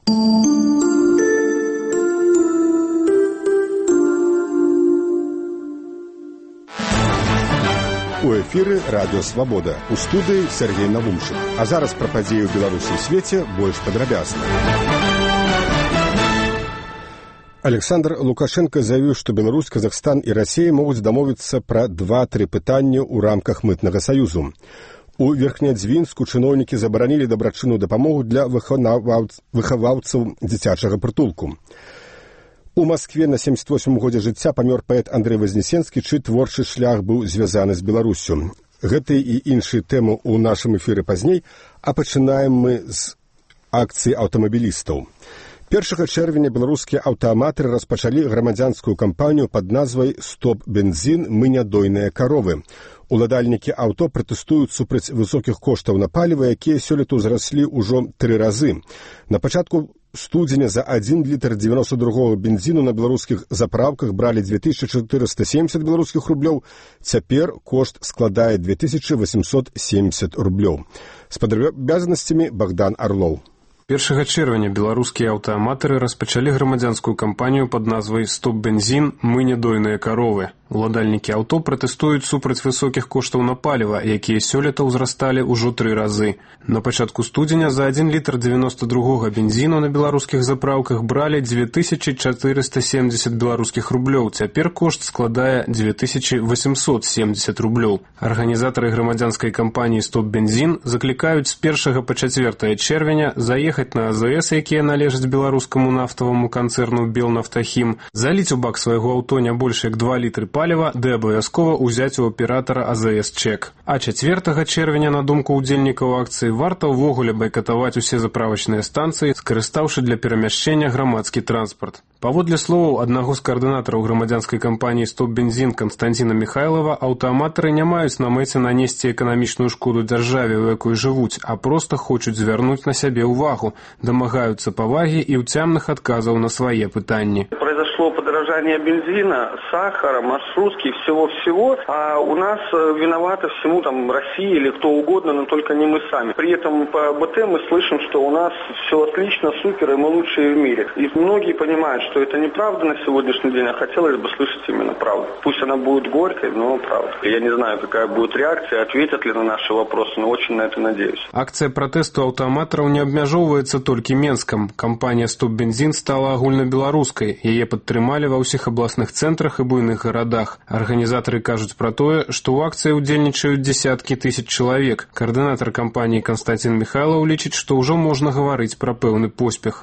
У эфіры радыё «Свабода». У студыі Сергей Навумчык. А зараз пра падзеі ў Беларусі і свеце больш падрабязна. Александр Лукашенко заявіў, што Беларусь, Казахстан і Расія могуць дамовіцца пра 2-3 пытанні ў рамках мытнага саюзу. У Верхнядзвінску чыноўнікі забаранілі дабрачынную дапамогу для выхаваўцаў дзіцячага прытулку. У Маскве на 78 годзе жыцця памёр паэт Андрэй Вознесенскі, чый творчы шлях быў звязаны з Беларуссю. Гэты і іншыя тэмы ў нашым эфіры пазней, а пачынаем мы з акцыі аўтамабілістаў. 1 чэрвеня беларускія аўтааматары распачалі грамадзянскую кампанію пад назвай «Стоп бензін, мы нядойныя каровы». Уладальнікі аўто пратэстуюць супраць высокіх коштаў на паліва, якія сёлета ўзраслі ўжо 3 разы. На пачатку студзеня за 1 літр 92-го бензіну на беларускіх заправках бралі 2470 беларускіх рублёў, цяпер кошт складае 2870 рублёў. З падрабязнасцямі Богдан Орлов. 1 чэрвеня беларускія аўтааматары распачалі грамадзянскую кампанію пад назвай «Стоп бензін, мы нядойныя каровы». Уладальнікі аўто пратэстуюць супраць высокіх коштаў на паліва, якія сёлета ўзрасталі ўжо 3 разы. На пачатку студзеня за 1 літр 92-го бензіну на беларускіх запраўках бралі 2470 беларускіх рублёў, цяпер кошт складае 2870 рублёў. Арганізатары грамадзянскай кампаніі «Стоп бензін» заклікаюць з 1 па 4 чэрвеня заехаць на АЗС, якія належаць беларускаму нафтаваму канцэрну «Белнафтахім», заліць у бак свайго аўто не больш як 2 літры паліва, ды абавязкова ўзяць у аператара АЗС чэк. А 4 чэрвеня, на думку ўдзельнікаў акцыі, варта ўвогуле байкатаваць усе заправачныя станцыі, скарыстаўшы для перамяшчэння грамадскі транспарт. Паводле словаў аднаго з каардынатараў грамадзянскай кампаніі «Стоп бензін» Канстанціна Михайлова, аўтааматары не маюць на мэце нанесці эканамічную шкоду дзяржаве, у якой жывуць, а проста хочуць звярнуць на сябе ўвагу, дамагаюцца павагі і ўцямных адказаў на свае пытанні. Произошло подорожание бензина, сахара, маршрутки, всего-всего, а у нас виноваты всему там Россия или кто угодно, но только не мы сами. При этом по БТ мы слышим, что у нас все отлично, супер, и мы лучшие в мире. И многие понимают, что это неправда на сегодняшний день, а хотелось бы слышать именно правду. Пусть она будет горькой, но правда. Я не знаю, какая будет реакция, ответят ли на наши вопросы, но очень на это надеюсь. Акция протесту аўтааматараў не абмяжоўваецца толькі Менскам. Кампанія «Стоп бензін» стала агульнабеларускай. Яе падтрымалі ва ўсіх абласных цэнтрах і буйных гарадах. Арганізатары кажуць пра тое, што ў акцыі ўдзельнічаюць дзесяткі тысяч чалавек. Каардынатар кампаніі Константин Михайлов лічыць, што ўжо можна гаварыць пра пэўны поспех.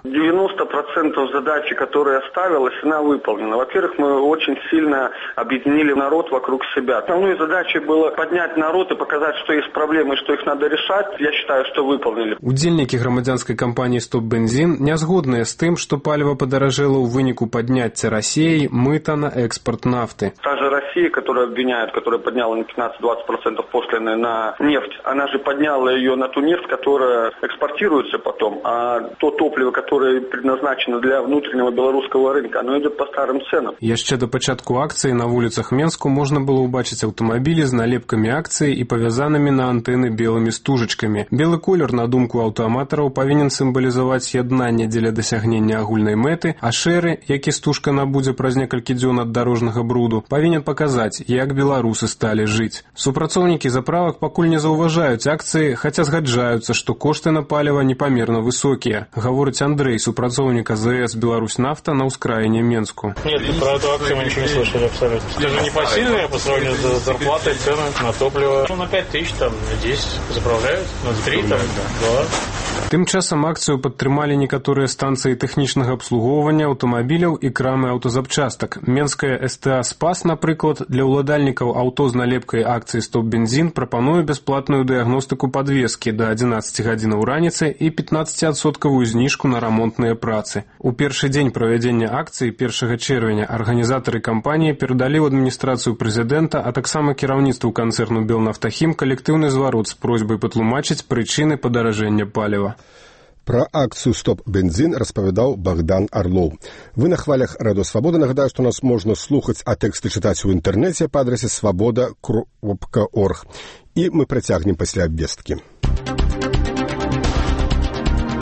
90% задачи, которая ставилась, она выполнена. Во-первых, мы очень сильно объединили народ вокруг себя. Основной задачей было поднять народ и показать, что есть проблемы и что их надо решать. Я считаю, что выполнили. Удзельнікі грамадзянскай кампаніі «Стоп бензін» не згодныя з тым, што паліва падаражэла ў выніку падняцця Россией мыта на экспорт нафты. Та же Россия, которую обвиняют, которая подняла на 15-20% пошлины на нефть, она же подняла ее на ту нефть, которая экспортируется потом, а то топливо, которое предназначено для внутреннего белорусского рынка, оно идет по старым ценам. Яшчэ да пачатку акцыі на вуліцах Менску можна было ўбачыць аўтамабілі з налепкамі акцыі і павязанымі на антэны белымі стужачкамі. Белы колер, на думку аўтааматараў, павінен сімвалізаваць яднанне дзеля дасягнення агульнай мэты, а шэры, які стужка набудзе праз некалькі дзён ад дарожнага бруду, павінен паказаць, як беларусы сталі жыць. Супрацоўнікі заправак пакуль не заўважаюць акцыі, хаця згаджаюцца, што кошты на паліва непамерна высокія. Гаворыць Андрэй, супрацоўнік АЗС «Беларусь-Нафта» на ўскраіне Менску. Нет, про эту акцию мы ничего не слышали абсолютно. Это же непосильные по сравнению с зарплатой, цены на топливо. Ну, на 5 тысяч, там, на 10 заправляют, на 3, там, 2. Тым часам акцыю падтрымалі некаторыя станцыі тэхнічнага абслугоўвання аўтамабіляў і крамы аўтазапчастак. Менская СТА «Спас», напрыклад, для ўладальнікаў аўто з налепкай акцыі «Стоп бензін» прапануе бясплатную дыягностыку падвескі да 11 гадзінаў раніцы і 15% зніжку на рамонтныя працы. У першы дзень правядзення акцыі 1 чэрвеня арганізатары кампаніі перадалі ў адміністрацыю прэзідэнта, а таксама кіраўніцтву канцэрну «Белнафтахім» калектыўны зварот з просьбай патлумачыць прычыны падаражэння паліва. Пра акцыю «Стоп бензін» распавядаў Богдан Орлов. Вы на хвалях Радыё Свабода. Нагадаю, што нас можна слухаць, а тэксты чытаць у інтэрнэце па адрасе svoboda.org. І мы працягнем пасля абвесткі.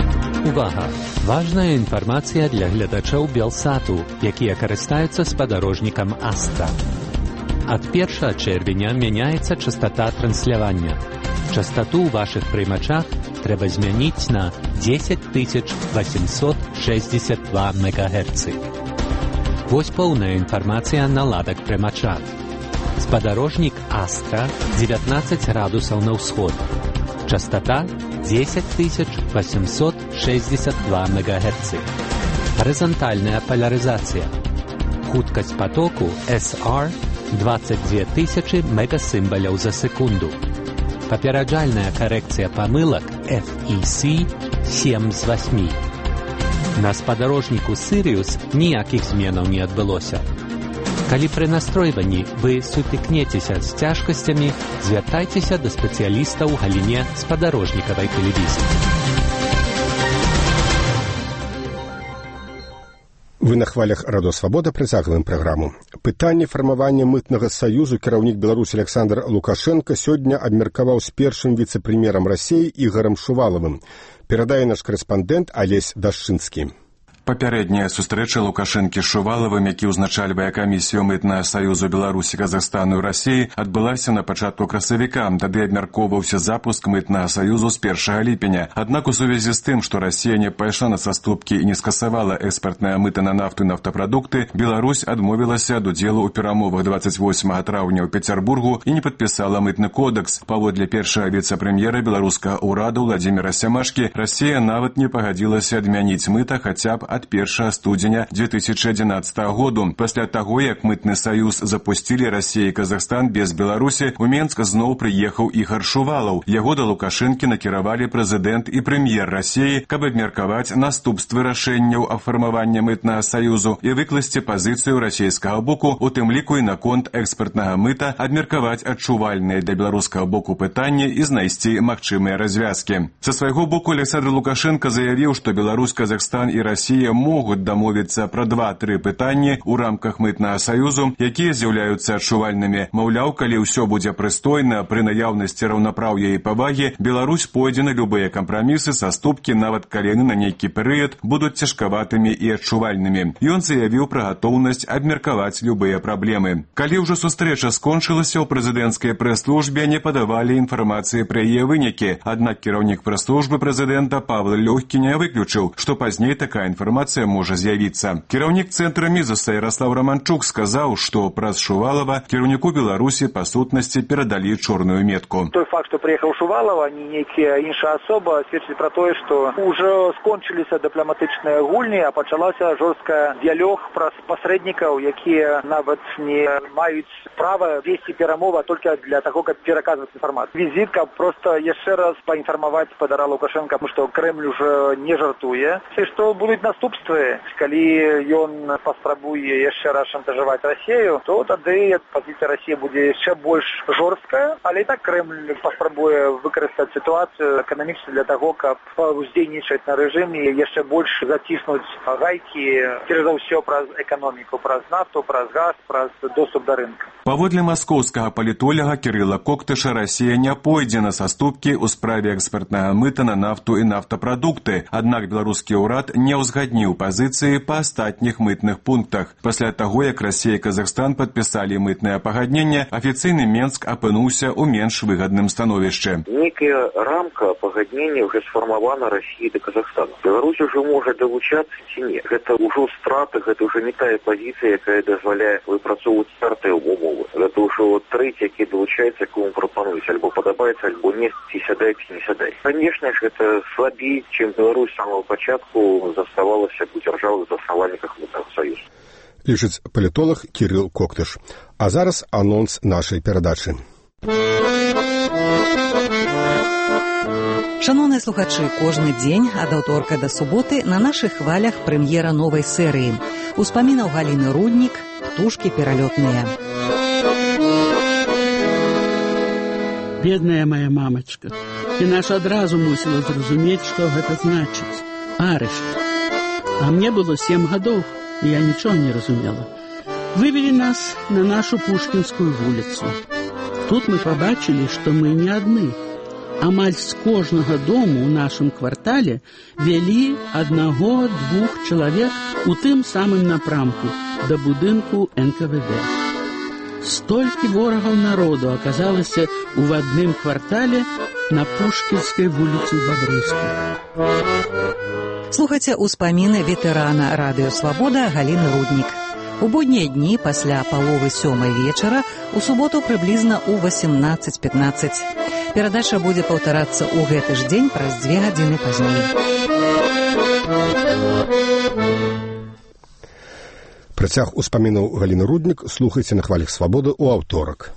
Увага! Важная інфармацыя для гледачоў Белсату, якія карыстаюцца спадарожнікам Астра. Ад 1 чэрвеня мяняецца частота транслявання. Частоту ў вашых прымачах трэба змяніць на 10862 МГц. Вось поўная інфармацыя на ладак прымача. Спадарожнік Астра 19 градусаў на ўсход. Частота 10862 МГц. Гарызантальная поляризация. Хуткасць потоку SR 22 000 мегасімбаляў за секунду. Папераджальная карэкцыя памылак FEC 7 з 8. На спадарожніку Sirius ніякіх зменаў не адбылося. Калі пры настройванні вы сутыкнецеся з цяжкасцямі, звяртайцеся да спецыяліста ў галіне спадарожнікавай тэлевізіі. Вы на хвалях Радио Свобода працягваем праграму. Пытанне фармавання мытнага саюзу кіраўнік Беларусі Александр Лукашенко сёння абмеркаваў з першым віцэ-прэм'ерам Расіі Ігорам Шувалавым. Перадае наш корэспандэнт Алесь Дашчынскі. Папярэдняя сустрэча Лукашэнкі з Шувалавым, які ўзначальвае камісію мытнага саюзу Беларусі, Казахстану і Расіі, адбылася на пачатку красавіка. Тады абмяркоўваўся запуск мытнага саюзу з 1 ліпеня. Аднак у сувязі з тым, што Расія не пайшла на саступкі і не скасавала экспартнае мыта на нафту і нафтапрадукты, Беларусь адмовілася ад удзелу ў перамовах 28 траўня ў Петербургу і не падпісала мытны кодекс. Паводле першага віцэ-прэм'ера беларускага ўраду Владзіміра Сямашкі, Расія нават не пагадзілася адмяніць мыта хаця б ад 1 студзеня 2011 году. Пасля таго, як мытны саюз запусцілі Расія і Казахстан без Беларусі, у Менск зноў прыехаў Ігор Шувалаў. Яго да Лукашэнкі накіравалі прэзідэнт і прэм'ер Расіі, каб абмеркаваць наступствы рашэнняў аб фармаванні мытнага саюзу і выкласці пазіцыю расійскага боку, у тым ліку і наконт экспартнага мыта, абмеркаваць адчувальныя для беларускага боку пытанні і знайсці магчымыя развязкі. Са свайго боку Александр Лукашенко заявіў, што Беларусь, Казахстан і Расія могуць дамовіцца пра 2-3 пытанні ў рамках мытнага саюзу, якія з'яўляюцца адчувальнымі. Маўляў, калі ўсё будзе прыстойна, пры наяўнасці раўнапраўя і павагі, Беларусь пойдзе на любыя кампрамісы, саступкі, нават калі яны на нейкі перыяд будуць цяжкаватымі і адчувальнымі. Ён заявіў пра гатоўнасць абмеркаваць любыя праблемы. Калі ўжо сустрэча скончылася, у прэзідэнцкай прэс-службе не падавалі інфармацыі пра яе вынікі. Аднак кіраўнік прэс-службы прэзідэнта Павел Лёгкіня выключыў, што пазней такая інфармацыя можа з'явіцца. Кіраўнік цэнтра Мізуса Ярослав Романчук сказаў, што праз Шувалава кіраўніку Беларусі па сутнасці перадалі чорную метку. Той факт, што прыехаў Шувалава, не нейкая іншая асоба, сведчыць пра тое, што ўжо скончыліся дыпламатычныя гульні, а пачалася жорсткая дыялог праз пасрэднікаў, якія нават не маюць права весці перамовы толькі для таго, каб пераказваць інфармацыю. Візіт, каб проста яшчэ раз паінфармаваць спадара Лукашенка, што Крэмль уже не жартуе, і што будуць наступствы. Калі ён паспрабуе яшчэ раз шантажаваць Расію, то тады пазіцыя Расіі будзе яшчэ больш жорсткая, але і так Крэмль паспрабуе выкарыстаць сітуацыю эканамічна для таго, каб уздзейнічаць на рэжым і яшчэ больш заціснуць гайкі, перш за ўсё праз эканоміку, праз нафту, праз газ, праз доступ да рынка. Паводле маскоўскага палітоляга Кірыла Коктыша, Расія не пойдзе на саступкі ў справе экспартнага мыта на нафту і нафтапрадукты. Аднак беларускі ўрад не ўзгадніў пазіцыі па астатніх мытных пунктах. Пасля таго, як Расія і Казахстан падпісалі мытнае пагадненне, афіцыйны Менск апынуўся ў менш выгадным становішчы. Некая рамка пагаднення ўжо сфармавана Расіі да Казахстана. Беларусь ужо можа далучацца ці не. Гэта ўжо страта, гэта ўжо не тая пазіцыя, якая дазваляе выпрацоўваць стартыя умовы. Гэта ўжо трэці, які далучаецца, якому прапануюць. Альбо падабаецца, альбо не, ці сядай, ці не сядай. Канешне ж, гэта слабей, чым Беларусь з самого пачатку заставалася у дзяржавных заснавальніках мытнага саюзу. Лічыць палітолог Кірыл Коктыш. А зараз анонс нашай перадачы. Шановныя слухачы, кожны дзень ад аўторка да суботы на нашых хвалях прэм'ера новай серыі. Успамінаў Галіны Руднік, птушкі пералётныя. Бедная моя мамачка. Яна ж адразу мусіла зразумець, што гэта значыць. Арышт. А мне было 7 гадоў, і я нічога не разумела. Вывели нас на нашу Пушкінскую вуліцу. Тут мы пабачылі, што мы не адны. амаль з кожнага дому ў нашым квартале вялі 1-2 чалавек у тым самым напрамку да будынку НКВД. Столькі ворагаў народу аказалася ў адным квартале на Пушкінскай вуліцы Бабрыскай. Слухайце ўспаміны ветэрана радыё «Свабода» Галіны Руднік. У буднія дні пасля паловы 7 вечара, у суботу прыблізна ў 18:15. Перадача будзе паўтарацца ў гэты ж дзень праз 2 гадзіны пазней. Працяг успамінаў Галіны Руднік слухайце на хвалях «Свабоды» ў аўторак.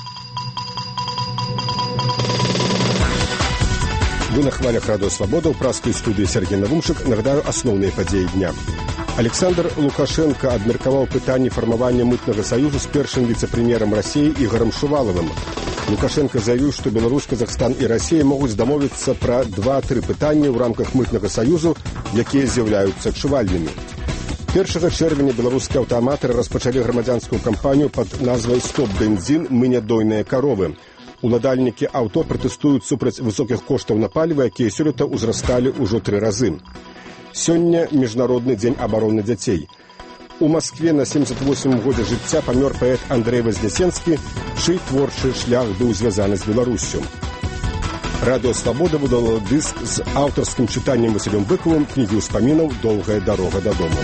Вы на хвалях радыё «Свабода» ў праскай студыі Сергей Навумчык. Нагадаю асноўныя падзеі дня. Александр Лукашенко абмеркаваў пытанні фармавання мытнага саюзу з першым віцэ-прэм'ерам Расіі Ігорам Шувалавым. Лукашенко заявіў, што Беларусь, Казахстан і Расія могуць дамовіцца пра 2-3 пытанні ў рамках мытнага саюзу, якія з'яўляюцца адчувальнымі. 1 чэрвеня беларускія аўтааматары распачалі грамадзянскую кампанію пад назвай «Стоп бензін, мы не дойныя каровы». Уладальнікі аўто пратэстуюць супраць высокіх коштаў на паліва, якія сёлета ўзрасталі ўжо 3 разы. Сёння Міжнародны дзень абароны дзяцей. У Маскве на 78 годзе жыцця памёр паэт Андрэй Вазнесенскі, чый творчы шлях быў звязаны з Беларуссю. Радыё «Свабода» выдала дыск з аўтарскім чытаннем Васілём Быкавым кнігі ўспамінаў «Доўгая дарога дадому».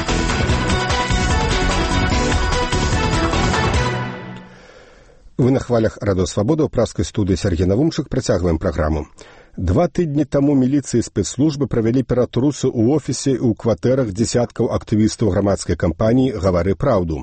Вы на хвалях радыё «Свабода» ў праскай студыі Сергей Навумчык. Працягваем праграму. 2 тыдні таму міліцыі і спецслужбы правялі ператрусы ў офісе і ў кватэрах дзесяткаў актывістаў грамадскай кампаніі «Гавары праўду».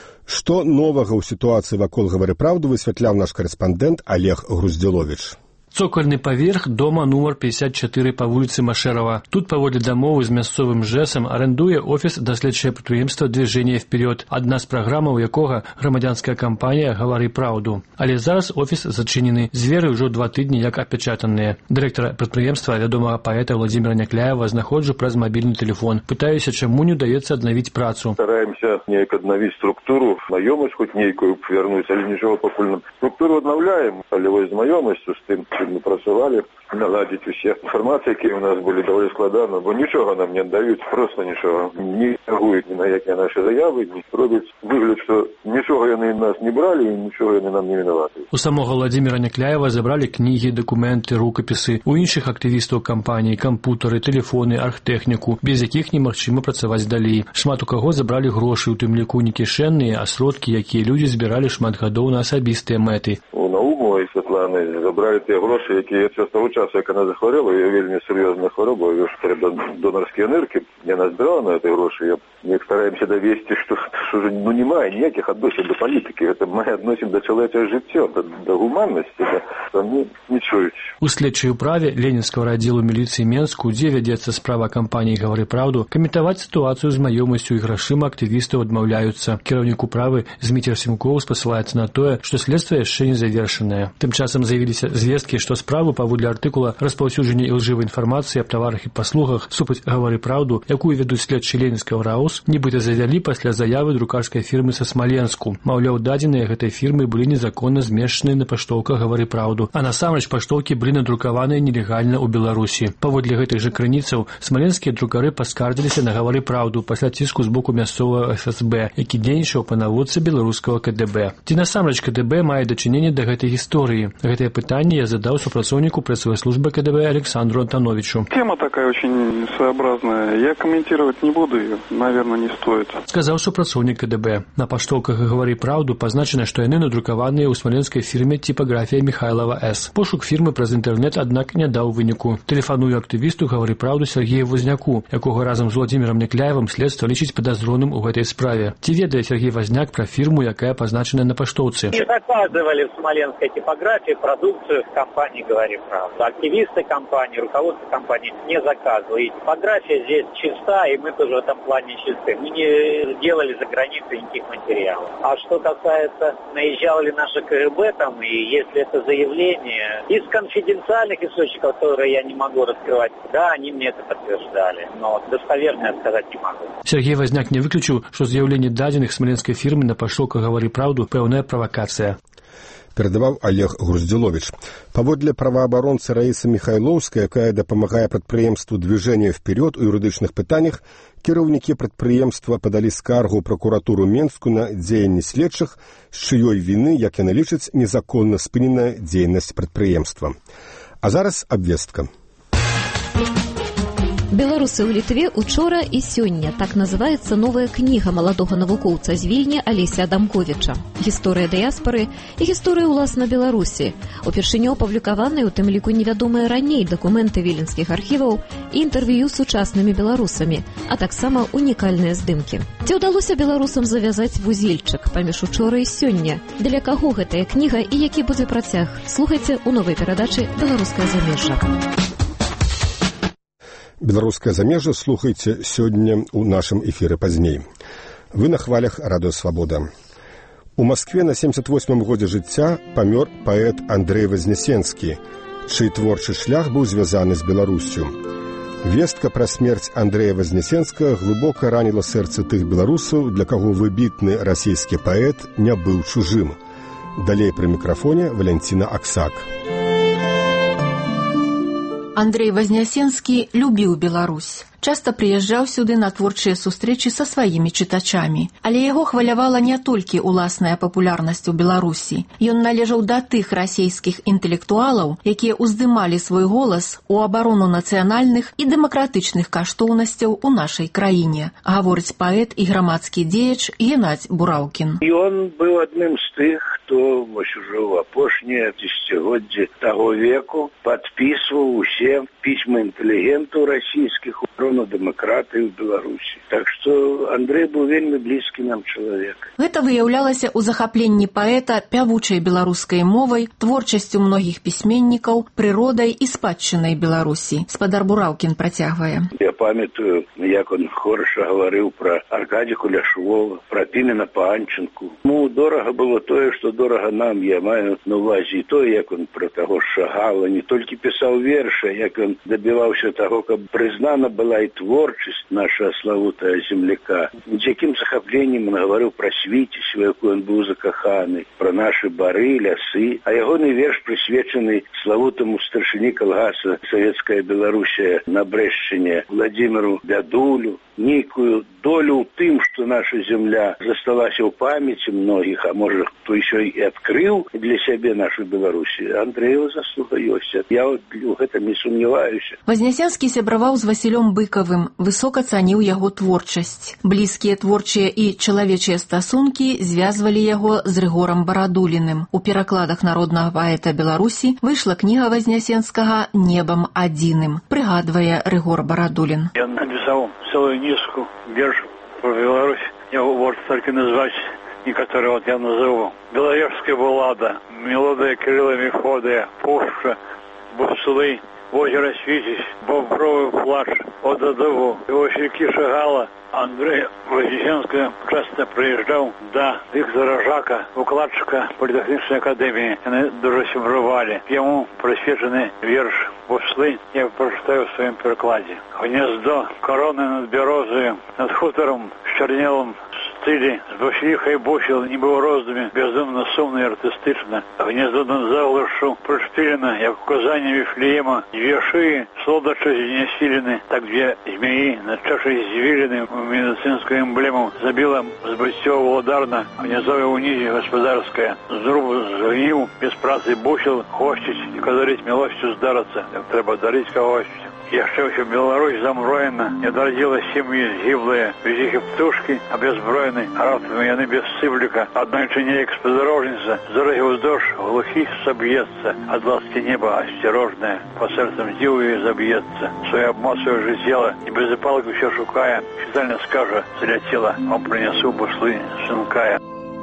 Што новага ў сітуацыі вакол «Гавары праўду» высвятляў наш карэспандэнт Олег Груздзіловіч. Цокольны паверх дома нумар 54 па вуліцы Машэрава. Тут паводле дамовы з мясцовым ЖЭСам арендуе офіс даследчае прадпрыемства «Движение вперед», адна з праграмаў якога грамадзянская кампанія «Гавары праўду». Але зараз офіс зачынены. Дзверы ўжо 2 тыдні як апячатаныя. Дырэктара прадпрыемства, вядомага паэта Владзіміра Някляева, знаходжу праз мабільны тэлефон. Пытаюся, чаму не ўдаецца аднавіць працу. Стараемся неяк аднавіць структуру, знаёмасць хоць нейкую вернуць, але нічого пакуль нам. Структуру аднаўляем, але вось знаёмасцю з тым, мы працавалі, наладзіць усе інфармацыі, якія ў нас былі даволі складана, бо нічога нам не аддаюць, проста нічога. Не реагуюць ні на якія нашы заявы, не робяць выгляд, што нічога яны нас не бралі і нічога яны нам не вінаваты. У самога Владзіміра Някляева забралі кнігі, дакументы, рукапісы. У іншых актывістаў кампаніі кампутары, тэлефоны, архтэхніку, без якіх немагчыма працаваць далей. Шмат у каго забралі грошы, у тым ліку не кішэнныя, а сродкі, якія людзі збіралі шмат гадоў на асабістыя мэты. У Наумова і Святланы забралі тыя грошы, якія яшчэ з таго часу, як яна захварэла, і вельмі сур'ёзная хвароба, ёж трэба донарскія ныркі. Яна збірала на этой грошы. Мы стараемся давесці, што ўжо немає ніякіх адносін да палітыкі. Гэта мае адносін да чалавечага жыцця, да гуманнасці, там не чуюць. У следчай управе Ленінскага раддзелу міліцыі Менску, дзе вядзецца справа кампаніі «Гавары праўду», каментаваць сітуацыю з маёмасцю і грашыма актывістаў адмаўляюцца. Кіраўнік управы Зміцер Сімкоў спасылаецца на тое, што следства яшчэ не завершанае. Тым часам з'явіліся звесткі, што справу паводле артыкула «Распаўсюджанне ілжывай інфармацыі аб таварах і паслугах супраць «Гавары праўду», якую вядуць следчы Ленінскага РАУС, нібыта завялі пасля заявы друкарскай фірмы са Смаленску. Маўляў, дадзеныя гэтай фірмы былі незаконна змешчаныя на паштоўках «Гавары праўду», а насамрэч паштоўкі былі надрукаваныя нелегальна ў Беларусі. Паводле гэтых жа крыніцаў смаленскія друкары паскардзіліся на «Гавары праўду» пасля ціску з боку мясцовага ФСБ, які дзейнічаў па наводцы беларускага КДБ. Ці насамрэч КДБ мае дачыненне да гэтай гісторыі? Гэтае пытанне я задаў супрацоўніку прэсавай службы КДБ Александру Антоновичу. Тема такая очень своеобразная. Я комментировать не буду ее, наверное, не стоит. Сказаў супрацоўнік КДБ. На паштоўках «Гавары праўду» пазначана, што яны надрукаваныя ў смаленскай фірме «Типографія Михайлова С». Пошук фірмы праз інтэрнэт, аднак, не даў выніку. Тэлефаную актывісту «Гавары праўду» Сергею Возняку, якога разам з Владзімірам Някляевым следства лічыць падазроным у гэтай справе. Ці ведае Сергей Возняк пра фірму, якая пазначана на паштоўцы? Не заказывали в смоленской типографии продукцию компании «Гавары праўду». Активисты компании, руководство компании не заказывали. И типография здесь чиста, и мы тоже в этом плане чисты. Мы не делали за границей никаких материалов. А что касается, наезжал ли наша КГБ там, и если это заявление из конфиденциальных источников, которые я не могу раскрывать, да, они мне это подтверждали. Но достоверно я сказать не могу. Сергей Возняк не выключил, что заявление дадзеных смоленской фирмы на паштоўках «Гавары праўду» пэўная правакацыя. перадаваў Олег Груздзіловіч. Паводле праваабаронцы Раісы Міхайлоўскай, якая дапамагае прадпрыемству «Движение вперед» у юрыдычных пытаннях, кіраўнікі прадпрыемства падалі скаргу ў пракуратуру Менску на дзеянні следчых, з чыёй віны, як яны лічаць, незаконна спыненая дзейнасць прадпрыемства. А зараз абвестка. Беларусы ў Літве учора і сёння. Так называецца новая кніга маладога навукоўца з Вільні Алеся Адамковіча. Гісторыя дыяспары і гісторыя ўласна Беларусі. Упершыню апублікаваныя, у тым ліку невядомыя раней дакументы віленскіх архіваў і інтэрв'ю з сучаснымі беларусамі, а таксама унікальныя здымкі. Ці ўдалося беларусам завязаць вузельчык паміж учора і сёння? Для каго гэтая кніга і які будзе працяг? Слухайце ў новай перадачы «Беларускае замежжа». «Беларускае замежжа» слухайце сёння ў нашым эфіры пазней. Вы на хвалях Радыё Свабода. У Маскве на 78-м годзе жыцця памёр паэт Андрэй Вазнесенскі, чый творчы шлях быў звязаны з Беларуссю. Вестка пра смерць Андрэя Вазнесенскага глыбока раніла сэрцы тых беларусаў, для каго выбітны расійскі паэт не быў чужым. Далей пры мікрафоне Валянціна Аксак. Андрэй Вазнесенскі любіў Беларусь. Часта прыязджаў сюды на творчыя сустрэчы са сваімі чытачамі. Але яго хвалявала не толькі ўласная папулярнасць у Беларусі. Ён належаў да тых расійскіх інтэлектуалаў, якія ўздымалі свой голас у абарону нацыянальных і дэмакратычных каштоўнасцяў у нашай краіне, гаворыць паэт і грамадскі дзеяч Геннадзь Бураўкін. Ён быў адным з тых, хто вось ужо ў апошнія дзесяцігоддзі таго веку падпісваў усе пісьмы інтэлігентаў расійскіх на дэмакратыі ў Беларусі. Так што Андрэй быў вельмі блізкі нам чалавек. Гэта выяўлялася ў захапленні паэта пявучай беларускай мовай, творчасцю многіх пісьменнікаў, прыродай і спадчынай Беларусі. Спадар Бураўкін працягвае. Я памятаю, як он хораша гаварыў пра Аркадзія Куляшова, пра Пімена Панченку. Дорага было тое, што дорага нам. Я маю на ўвазе і тое, як он пра таго Шагала не толькі пісаў вершы, як он дабіваўся таго, каб прызнана была і творчасць наша славутая земляка. З якім захапленнем он гаварыў пра Свіціць, у якую он быў закаханы, пра нашы бары, лясы. А ягоны верш прысвечаны славутаму старшыні калгаса «Савецкая Беларусія» на Брэшчыне Владзіміру Бядулю. Нейкую долю ў тым, што наша земля засталася ў памяці многіх, а можа, хто еще і адкрыў для сябе нашу Беларусі. Андрэева заслуга ёсць. Я ў гэтым не сумняваюся. Вазнесенскі сябраваў з Васілём Быкавым, высока цаніў яго творчасць. Блізкія творчыя і чалавечыя стасункі звязвалі яго з Рыгорам Барадуліным. У перакладах народнага паэта Беларусі выйшла кніга Вазнесенскага «Небам адзіным», прыгадвае Рыгор Барадулін. Я напісаў целую низку вершев про Беларусь. Я вот только назвать некоторые вот я назову. Беловежская баллада, мелодия крылами хода, пушка, буслы, озеро Свитязь, бобровый плач, Одадову, Иосифки Шагала. Андрей Вознесенский часто приезжал до Виктора Жака, укладчика Політехнічної академії. Вони дуже сябрували. Йому присвячений вірш «Бусли» я прочитаю в своем перекладе. Гнездо короны над березою, над хутором с чернелом стилі, з босіхай босіл, ніби у роздумі, бездумно, сумно і артистично. Гнездо над заглашу пришпилено, як указання Вифлеема, две шиї, солдача знесилены, так две змеи над чашей извилины медицинскую эмблему забила збиття володарна, гнездове унізе господарське, зрубу згнів, без праці бусил, хочуть і кодарить милостю здариться, як треба дарить когось. Яшчэ ўсё Беларусь замроена, не дородила сем'і згіблыя, без іх і птушкі, а беззброены, а раптам яны без сыбліка. Аднойчы неяк спадарожніца, з дорогі ўздоўж глухі саб'ецца, ад ласки неба асцярожная, па сэрцам дзівую заб'ецца. Свое обмацуе жыццела, і без запалак усё шукае, фітальна скажа, заляцела, вам прынясу буслы, сынкая.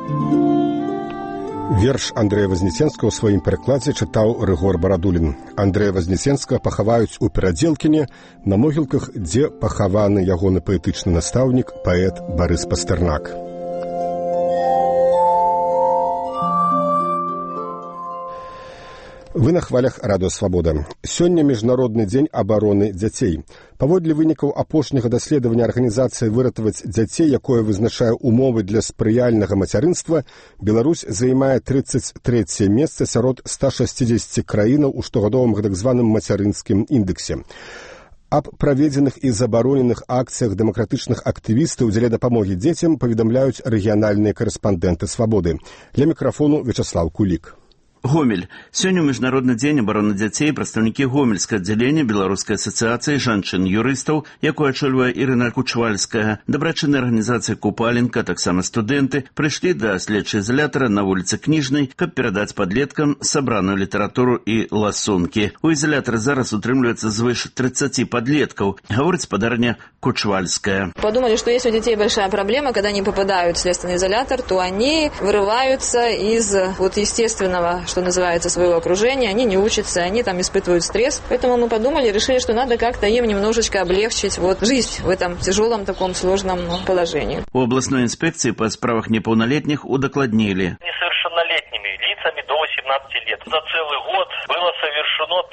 Верш Андрэя Вознесенскага ў сваім перакладзе чытаў Рыгор Барадулін. Андрэя Вознесенскага пахаваюць у Перадзелкіне, на могілках, дзе пахаваны ягоны паэтычны настаўнік, паэт Барыс Пастэрнак. Вы на хвалях Радыё Свабода. Сёння міжнародны дзень абароны дзяцей. Паводле вынікаў апошняга даследавання арганізацыі «Выратаваць дзяцей», якое вызначае умовы для спрыяльнага мацярынства, Беларусь займае 33е месца сярод 160 краінаў у штогадовым так званым мацярынскім індэксе. Аб праведзеных і забароненых акцыях дэмакратычных актывістаў дзеля дапамогі дзецям паведамляюць рэгіянальныя карэспандэнты «Свабоды». Для мікрафону Вячаслав Кулік. Гомель. Сёння міжнародны дзень абароны дзяцей прадстаўнікі гомельскага аддзялення Беларускай асацыяцыі жанчын-юрыстаў, якую ачольвае Ірына Кучвальская, дабрачынная арганізацыя Купаленка, таксама студэнты, прыйшлі да следчага ізалятара на вуліцы Кніжнай, каб перадаць падлеткам сабраную літаратуру і ласункі. У ізалятары зараз утрымліваецца звыш 30 подлеткаў, гаворыць спадарня Кучвальская. Подумали, что есть у детей большая проблема, когда они попадают в следственный изолятор, то они вырываются из естественного, что называется, своего окружения, они не учатся, они там испытывают стресс. Поэтому мы подумали, решили, что надо как-то им немножечко облегчить жизнь в этом тяжелом таком сложном положении. У областной инспекции по справах неполнолетних удокладнили. Несовершеннолетними лицами до 18 лет. За целый год было совершено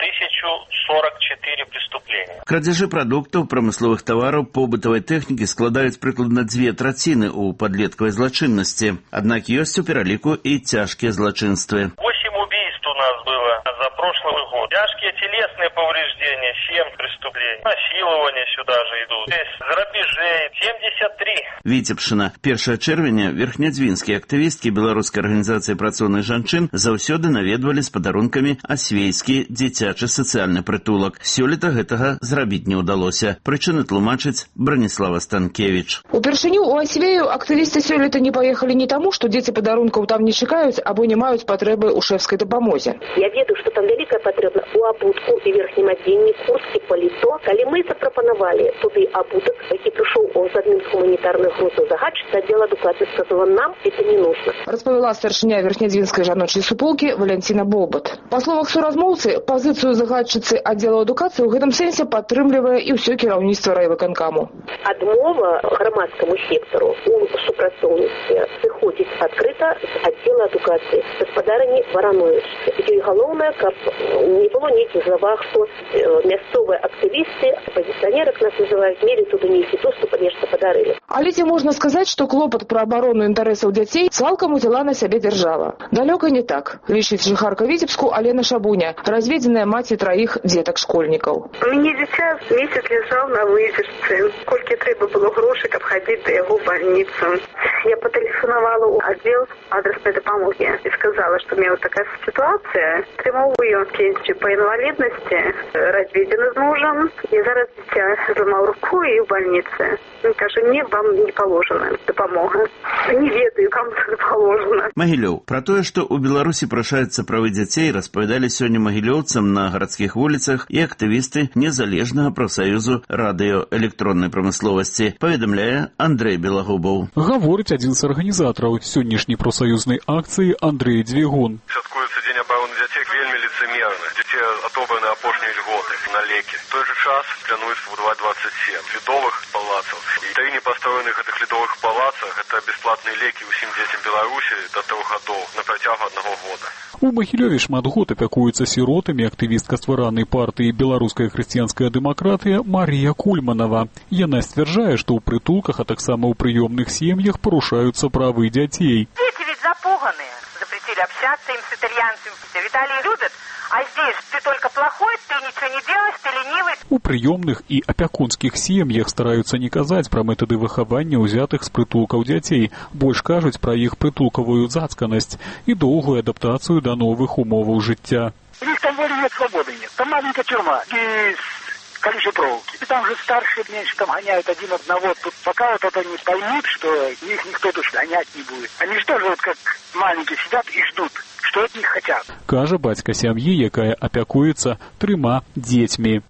1044 преступления. Крадзяжы продуктов, промысловых товаров, побытовой техники складаюць прыкладна 2/3 у подлеткавай злачыннасці. Аднак ёсць у пераліку і цяжкія злачынствы. 8 убийств у нас было за прошлый год. Тяжкие телесные повреждения, 7 преступлений. Насилование сюда же идут. Здесь грабежей 73. Віцебшына. 1 чэрвеня верхнядзвінскія актывісткі беларускай арганізацыі працоўных жанчын заўсёды наведвалі з падарункамі асвейскі дзіцячы сацыяльны прытулак. Сёлета гэтага зрабіць не ўдалося. Прычыны тлумачыць Браніслава Станкевіч. Упершыню у Асвею актывісты сёлета не паехалі не таму, што дзеці падарункаў там не чакаюць або не маюць патрэбы ў шэфскай дапамозе. Я ведаю, што там вялікая патрэба у абутку і верхнім адзенні, курткі, паліто. Калі мы запрапанавалі туды абутак, які прыйшоў з адным з гуманітарных грузаў загадчыца, аддзел адукацыі сказала, нам это не нужно. Распавяла старшыня верхнядзвінскай жаночай суполкі Валянціна Болбат. Па словах суразмоўцы, пазіцыю загадчыцы аддзела адукацыі ў гэтым сэнсе падтрымлівае і ўсё кіраўніцтва райвыканкаму. Адмова грамадскаму сектару у супрацоўніцтве сыходзіць адкрыта з аддзела адукацыі гаспадарыні Варанович. Ёй галоўнае, каб не было нейкіх заваг, што мясцовыя актывісты, апазіцыянеры, нас называюць, мелі туды нейкі доступ, нешта падарылі. Але ці можна сказаць, што клопат пра абарону інтарэсаў дзяцей цалкам узяла на сябе дзяржава? Далёка не так, лічыць жыхарка Віцебску Алена Шабуня, разведзеная маці 3 дзетак-школьнікаў. У мяне дзіця месяц ляжаў на выезджцы. Колькі трэба было грошай, каб хадзіць да яго ў бальніцу. Я патэлефанавала ў аддзел адраснай дапамогі і сказала, што у меня вот такая ситуация. Трымаю пенсию по инвалидности, разведена с мужем. И зараз дитя зламал руку и в больнице. Он каже, мне вам не положена допомога. Не ведаю, кому это положено. Магілёў. Пра тое, што ў Беларусі парушаюцца правы дзяцей, распавядалі сёння магілёўцам на гарадскіх вуліцах і актывісты незалежнага прафсаюзу радыёэлектроннай прамысловасці, паведамляе Андрэй Белагубаў. Гаворыць адзін з арганізатараў сённяшняй прафсаюзнай акцыі Андрэй Двигун. Святкуецца дзень абароны дзяцей вельмі лицемерна. Дзяцей атобраны апошнія льготы на лекі. В той же час плануецца будаваць 27 ледовых палацаў. І 3 непастроеных гэтых ледовых палацах гэта бясплатныя лекі ўсім дзецям Беларусі да 3 гадоў на працягу 1 года. У Магілёве шмат год апякуецца сіротамі актывістка стваральнай партыі «Беларуская хрысціянская дэмакратыя» Марія Кульманова. Яна сцвярджае, што ў прытулках, а таксама ў прыёмных сем'ях парушаюцца правы дзяцей. Дети ведь запуганные. Запретили общаться им с итальянцами. Виталий любит. А здесь ты только плохой, ты ничего не делаешь, ты ленивый. У прыёмных і апякунскіх сем'ях стараюцца не казаць пра метады выхавання ўзятых з прытулкаў дзяцей. Больш кажуць пра іх прытулкавую цацканасць і доўгую адаптацыю да новых умоваў жыцця. У них там воли нет, свободы нет. Там маленькая тюрьма и колючей проволоки. И там же старшие меньше там гоняют один одного. Тут пока вот это не поймут, что их никто тут гонять не будет. Они же тоже вот как маленькие сидят и ждут, что от них хотят. Кажа бацька сям'і, якая апякуецца 3 дзецьмі.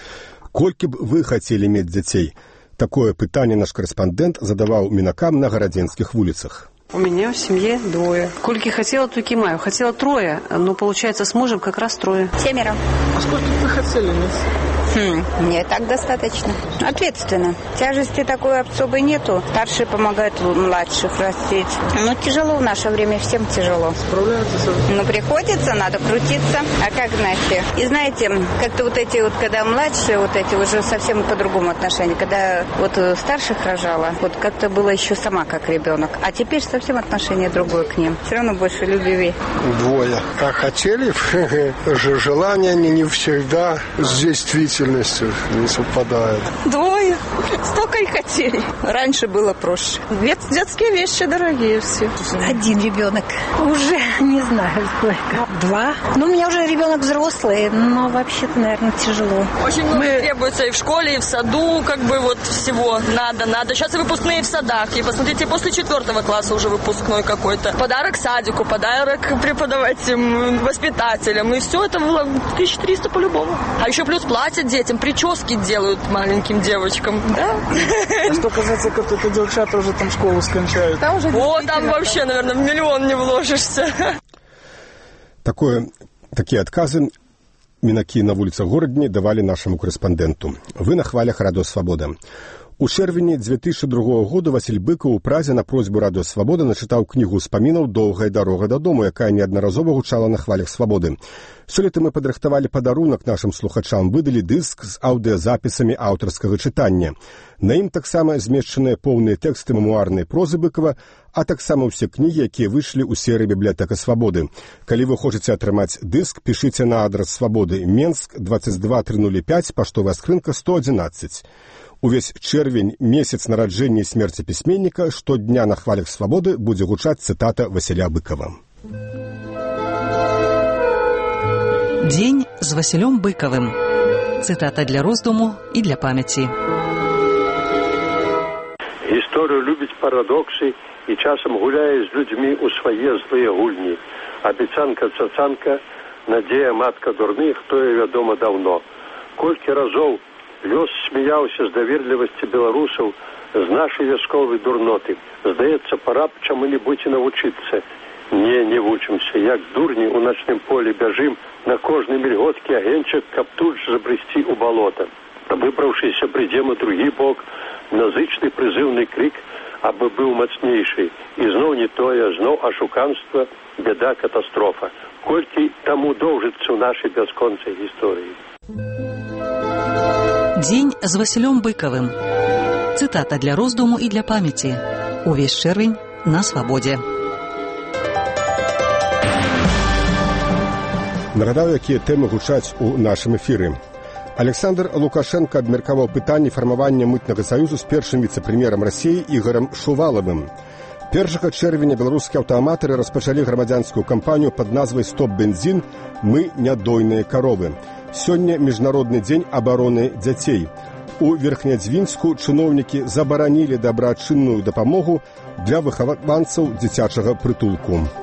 Колькі б вы хацелі мець дзяцей? Такое пытанне наш корэспандэнт задаваў мінакам на гарадзенскіх вуліцах. У меня в семье 2. Кольки хотела, только маю. Хотела 3, но получается с мужем как раз 3. 7. А сколько вы хотели иметь? Не так достаточно. Ответственно. Тяжести такой особой нету. Старшие помогают младших растить. Но тяжело в наше время, всем тяжело. Справляются сами? Ну, приходится, надо крутиться. А как, знаете? И знаете, как-то вот эти вот, когда младшие, вот эти уже совсем по-другому отношения. Когда вот старших рожала, вот как-то было еще сама как ребенок. А теперь совсем отношение другое к ним. Все равно больше любви. Двое. Как хотели, желания не всегда с действительностью не совпадают. Двое. Столько и хотели. Раньше было проще. Детские вещи дорогие все. Один ребенок. Уже не знаю сколько. 2. Ну, у меня уже ребенок взрослый, но вообще-то, наверное, тяжело. Очень много требуется и в школе, и в саду, как бы вот всего. Надо. Сейчас и выпускные в садах. И посмотрите, после 4 класса уже выпускной какой-то. Подарок садику, подарок преподавателям, воспитателям. И все это было 1300 по-любому. А еще плюс платят детям, прически делают маленьким девочкам. Да? А что касается, как-то девчата уже там школу скончают. Там вообще, наверное, в миллион не вложишься. Такие отказы мінакі на вуліцах горадні давалі нашаму корэспандэнту. Вы на хвалях Радио Свобода. У чэрвені 2002 года Васіль Быкаў у Празе на просьбу Радио Свобода начытаў кнігу ўспамінаў «Доўгая дарога дадому», якая неаднаразова гучала на хвалях свабоды. Сёлета мы падрыхтавалі падарунак нашым слухачам, выдалі дыск з аўдыёзапісамі аўтарскага чытання. На ім таксама змешчаныя поўныя тэксты мемуарнай прозы Быкава, а таксама ўсе кнігі, якія выйшлі ў серыі «Бібліятэка Свабоды». Калі вы хочаце атрымаць дыск, пішыце на адрас Свабоды, Менск, 22305, паштовая скрынка 111. Увесь чэрвень, месяц нараджэння і смерці пісьменніка, штодня на хвалях свабоды будзе гучаць цытата Васіля Быкава. Дзень з Васілём Быкавым. Цытата для роздуму і для памяці. Гісторыю любіць парадоксы і часам гуляе з людзьмі ў свае злыя гульні. Абяцанка-цацанка, надзея матка дурных, тое вядома даўно. Колькі разоў лёс смяяўся з даверлівасці беларусаў з нашай вясковай дурноты. Здаецца, пора б чаму-небудзь і навучыцца. Не вучымся. Як дурні ў начным полі бяжым на кожны мільготкі агеньчык, каб тут ж забрысці ў балота. Выбраўшыся, прыйдзем у другі бок, на зычны прызыўны крик, абы быў мацнейшы. І зноў не тое, зноў ашуканства, бяда, катастрофа. Колькі таму доўжыцца ў нашай бясконцай гісторыі. Дзень з Васілём Быкавым. Цытата для роздуму і для памяці. Увесь чэрвень на свабодзе. Нагадаю, якія тэмы гучаць у нашым эфіры. Александр Лукашенко абмеркаваў пытанне фармавання мытнага саюзу з першым віцэ-прэм'ерам Расіі Ігорам Шувалавым. 1 чэрвеня беларускія аўтааматары распачалі грамадзянскую кампанію пад назвай «Стоп бензін. Мы нядойныя каровы». Сёння міжнародны дзень абароны дзяцей. У Верхнядзвінску чыноўнікі забаранілі дабрачынную дапамогу для выхаванцаў дзіцячага прытулку.